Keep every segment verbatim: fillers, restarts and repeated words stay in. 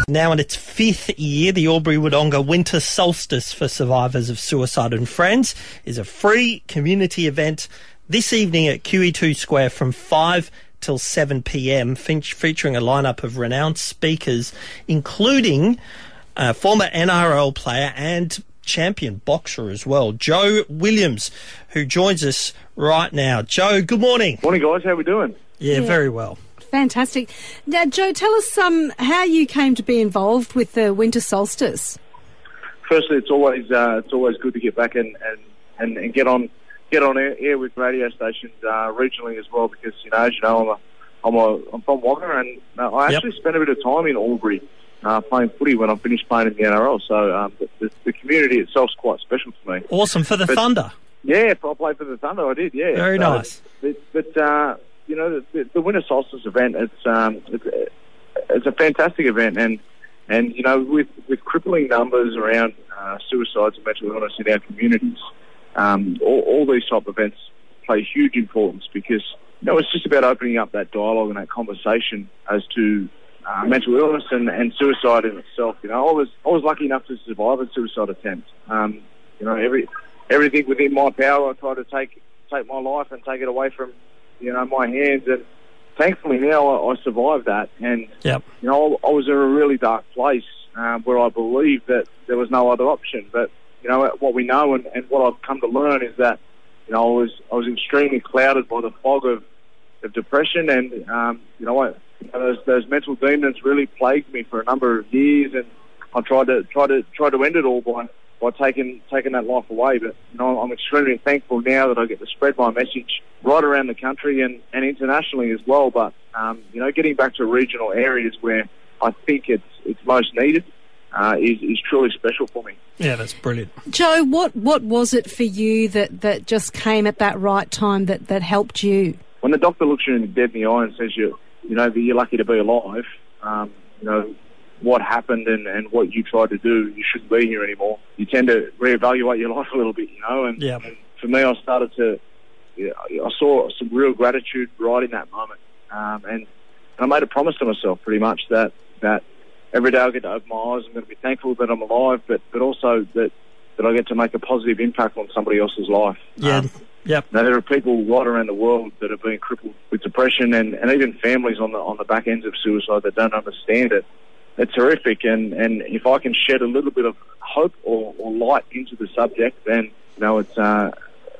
Now in its fifth year, the Albury Wodonga Winter Solstice for Survivors of Suicide and Friends is a free community event this evening at Q E two Square from five till seven p m, fe- featuring a lineup of renowned speakers, including a former N R L player and champion boxer as well, Joe Williams, who joins us right now. Joe, good morning. Morning, guys. How are we doing? Yeah, yeah. Very well. Fantastic. Now, Joe, tell us um, how you came to be involved with the Winter Solstice. Firstly, it's always uh, it's always good to get back and, and, and, and get on get on air, air with radio stations uh, regionally as well, because you know, as you know, I'm a, I'm, a, I'm from Wagga, and uh, I actually yep. spent a bit of time in Albury uh, playing footy when I finished playing in the N R L. So um, the, the, the community itself is quite special to me. Awesome. For the but, Thunder. Yeah, I played for the Thunder. I did. Yeah. Very so, nice. But. but uh, You know, the, the Winter Solstice event, it's, um, it's, it's a fantastic event. And, and you know, with, with crippling numbers around uh, suicides and mental illness in our communities, um, all, all these type of events play huge importance, because, you know, it's just about opening up that dialogue and that conversation as to uh, mental illness and, and suicide in itself. You know, I was I was lucky enough to survive a suicide attempt. Um, you know, every everything within my power, I tried to take take my life and take it away from, you know, my hands, and thankfully now I, I survived that. And yep. you know, I, I was in a really dark place um, where I believed that there was no other option. But you know, what we know and, and what I've come to learn is that, you know, I was I was extremely clouded by the fog of, of depression, and um, you know, I, you know those, those mental demons really plagued me for a number of years, and I tried to try to try to end it all by. by taking taking that life away. But you know, I'm extremely thankful now that I get to spread my message right around the country and, and internationally as well. But um, you know, getting back to regional areas where I think it's it's most needed uh, is, is truly special for me. Yeah, that's brilliant. Joe, what, what was it for you that, that just came at that right time that, that helped you? When the doctor looks you dead in the eye and says you you know that you're lucky to be alive, um, you know, what happened and, and what you tried to do, you shouldn't be here anymore. You tend to reevaluate your life a little bit, you know. And, yep. and for me, I started to, yeah, I saw some real gratitude right in that moment. Um, and, and I made a promise to myself pretty much that, that every day I get to open my eyes, I'm going to be thankful that I'm alive, but, but also that, that I get to make a positive impact on somebody else's life. Yeah. Um, Yep. Now, there are people right around the world that are being crippled with depression, and, and even families on the on the back ends of suicide that don't understand it. It's horrific, and, and if I can shed a little bit of hope or, or light into the subject, then you know it's uh,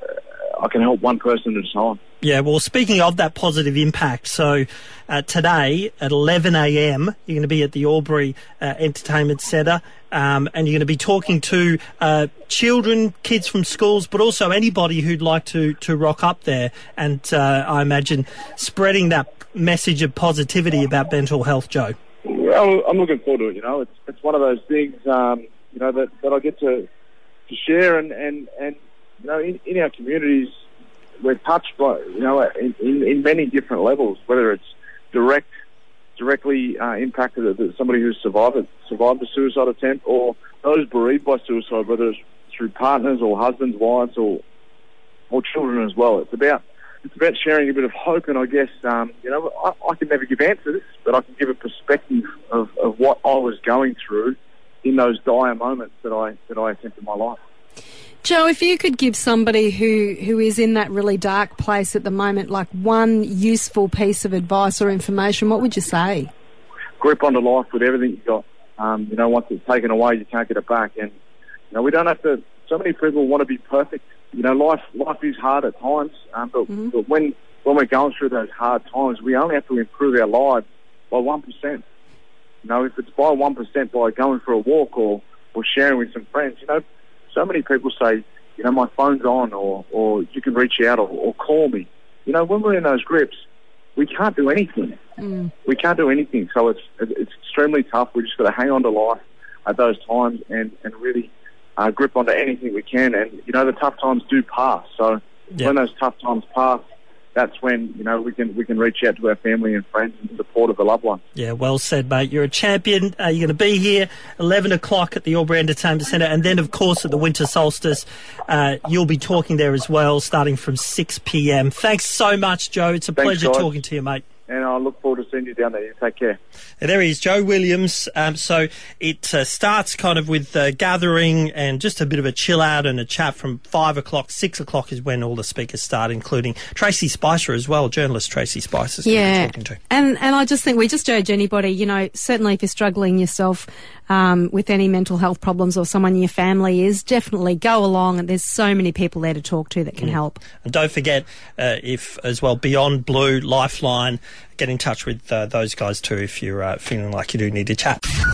I can help one person at a time. Yeah, well, speaking of that positive impact, so uh, today at eleven a m you're going to be at the Albury uh, Entertainment Centre, um, and you're going to be talking to uh, children, kids from schools, but also anybody who'd like to, to rock up there, and uh, I imagine spreading that message of positivity about mental health, Joe. Well, I'm looking forward to it. You know, it's it's one of those things, um, you know, that, that I get to to share, and, and, and you know, in, in our communities, we're touched by, you know, in, in, in many different levels, whether it's direct, directly uh, impacted somebody who's survived it, survived a suicide attempt, or those bereaved by suicide, whether it's through partners or husbands, wives, or or children as well. It's about It's about sharing a bit of hope, and I guess, um, you know, I, I can never give answers, but I can give a perspective of, of what I was going through in those dire moments that I that I attempted my life. Joe, if you could give somebody who, who is in that really dark place at the moment, like one useful piece of advice or information, what would you say? Grip onto life with everything you got. Um, you know, once it's taken away, you can't get it back. And, you know, we don't have to, so many people want to be perfect. You know, life life is hard at times, um, but, mm-hmm. but when when we're going through those hard times, we only have to improve our lives by one percent. You know, if it's by one percent by going for a walk or, or sharing with some friends, you know, so many people say, you know, my phone's on, or, or you can reach out or, or call me. You know, when we're in those grips, we can't do anything. Mm. We can't do anything. So it's it's extremely tough. We just got to hang on to life at those times and, and really uh, grip onto anything we can. And, you know, the tough times do pass. So yep. when those tough times pass, that's when, you know, we can we can reach out to our family and friends in support of a loved one. Yeah, well said, mate. You're a champion. Uh, you're going to be here eleven o'clock at the Albury Entertainment Centre, and then, of course, at the Winter Solstice, uh, you'll be talking there as well, starting from six p m. Thanks so much, Joe. It's a Thanks, pleasure guys. talking to you, mate. And I look forward to seeing send you down there. You take care. There he is, Joe Williams. Um, so it uh, starts kind of with uh, gathering and just a bit of a chill out and a chat from five o'clock. Six o'clock is when all the speakers start, including Tracy Spicer as well, journalist Tracy Spicer. Yeah, talking to. and and I just think we just urge anybody, you know, certainly if you're struggling yourself um, with any mental health problems or someone in your family is, definitely go along. And there's so many people there to talk to that can mm. help. And don't forget, uh, if as well, Beyond Blue, Lifeline, get in touch with uh, those guys too if you're uh, feeling like you do need to chat.